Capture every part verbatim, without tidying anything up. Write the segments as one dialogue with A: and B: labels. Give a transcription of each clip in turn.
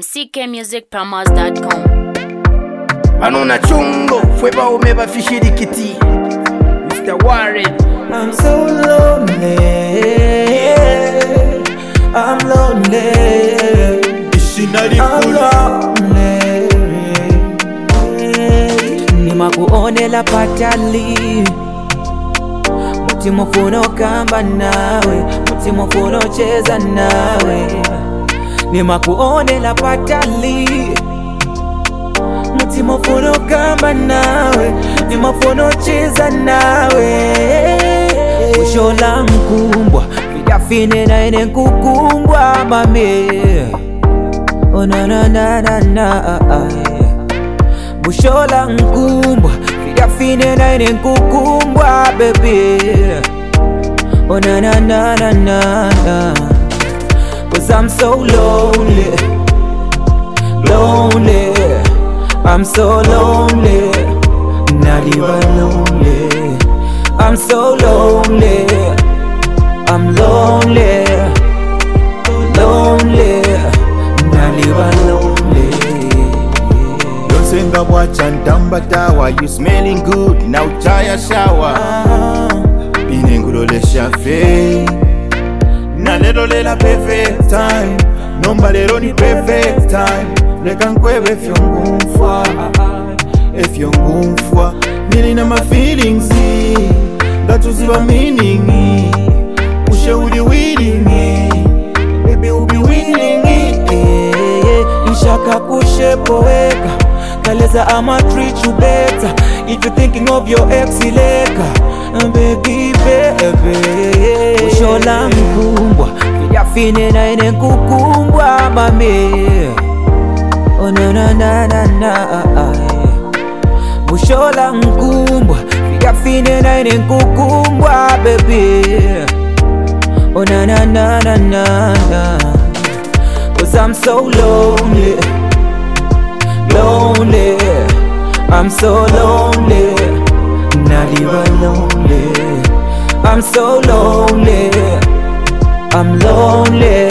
A: C K music promos dot com.
B: Anona chungo fweba umeba fishirikiti Mister Warren.
C: I'm so lonely, I'm lonely, I'm lonely. Nimakuonela patali, mutima funo kamba nawe, mutima funo cheza nawe. Nimakuonela patali, mutima funo kamba nawe, nimafuno cheza nawe. Bushola mkumbwa, vidafine na ene kukumbwa mame. Oh na na na na na. Bushola mkumbwa, vidafine na ene kukumbwa baby. Oh na na na na na. Cause I'm so lonely, lonely. I'm so lonely, not even lonely. I'm so lonely, I'm lonely, lonely, not even lonely.
D: Don't sing up watch and tamba tawa. You smelling good, now chaya shower. Inengulole shafe na lelo lela perfect time. Nomba lelo ni perfect time. Leka nkwebe fyongumfwa, efyongumfwa. Nili na my feelings, gatuziba meaning. Ushe uli winning, baby ubi winning.
C: Ishaka kushe poeka, kaleza I'ma treat you better. If you're thinking of your ex ileka, baby baby. Bushola mkumbwa, vidafine na ene kukumbwa mame. Oh na na na na na. Bushola mkumbwa, vidafine na ene kukumbwa baby. Oh na na na na na. Cause I'm so lonely, lonely. I'm so lonely, not even lonely. I'm so lonely, I'm lonely,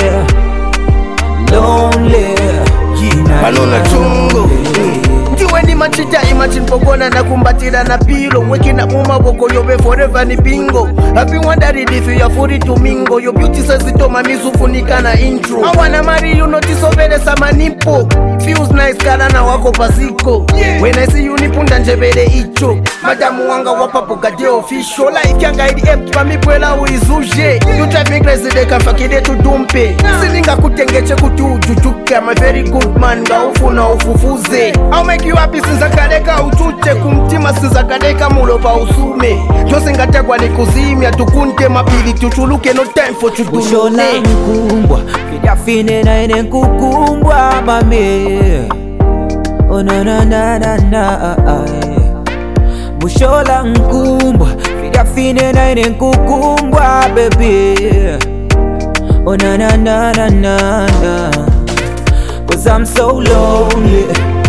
C: lonely.
B: Anona chungo Ndiwe ni machita imagine pogona na kumbatira na pilo. Waking up muma woko yobe forever ni bingo. I've been wondering if you are fully to mingo. Your beauty says it to my misu funika na intro. I wanna marry you notice ovele sama nipo. Feels nice kala na wako pasiko, yeah. When I see you nipunda njebele icho. Madamu wanga wapapo gade official. Life yanga idi empty pa mipwela uizuje. You drive me crazy de kafakide tu dumpe. Silinga kutengeche kutu ujujuke. I'm a very good man ga ufu na ufufuze. I'll make you happy since akadeka utuche. Kumtima since akadeka mulo pa usume. Jose ngategwa ni kuzimia tukunte mapili tuchuluke. No time for chudune.
C: Bushola mkumbwa, vidafine na ene kukumbwa mame. Oh na na na na na. Bushola mkumbwa, vidafine na ene kukumbwa baby. Oh na na na na na. Cause I'm so lonely,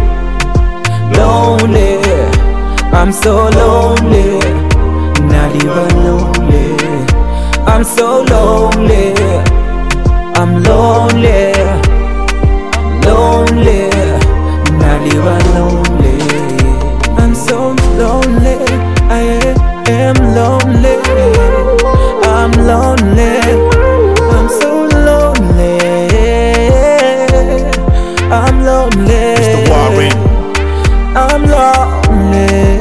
C: lonely. I'm so lonely, not even lonely. I'm so lonely, I'm lonely, lonely, not even lonely. I'm so lonely, I am lonely, I'm lonely, I'm so lonely, I'm lonely.
D: Mister Warren,
C: I'm lonely.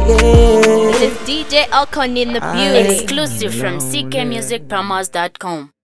A: It is D J Alcon in the building. Exclusive from C K music promos dot com.